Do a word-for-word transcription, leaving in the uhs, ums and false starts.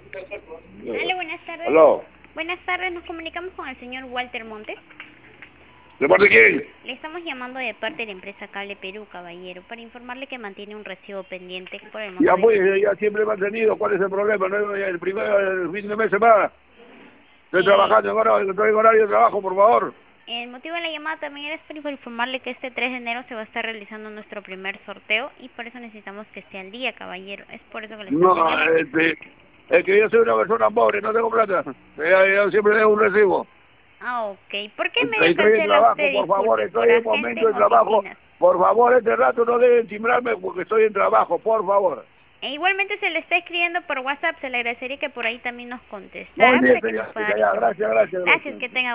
Aló, buenas tardes. Aló. Buenas tardes, nos comunicamos con el señor Walter Montes. ¿De parte de quién? Le estamos llamando de parte de la empresa Cable Perú, caballero, para informarle que mantiene un recibo pendiente por el monto Ya de... pues, ya siempre he mantenido. ¿Cuál es el problema? No, el primer el fin de mes se va. Estoy Eh, trabajando, ahora estoy en horario de trabajo, por favor. el motivo de la llamada también era para informarle que este tres de enero se va a estar realizando nuestro primer sorteo y por eso necesitamos que esté al día, caballero. Es por eso que le No, estamos llamando. este, es que yo soy una persona pobre, no tengo plata. Yo, yo siempre dejo un recibo. Ah, ok. ¿Por qué medio Estoy en cancela trabajo, usted? por favor, Disculpe, estoy ¿por en agente momento de o trabajo. oficinas? Por favor, este rato no deben timbrarme porque estoy en trabajo, por favor. E igualmente se le está escribiendo por WhatsApp, se le agradecería que por ahí también nos Muy contestara bien, para que nos señorita, pueda dar ya, información. gracias, gracias, Gracias, gracias. que tenga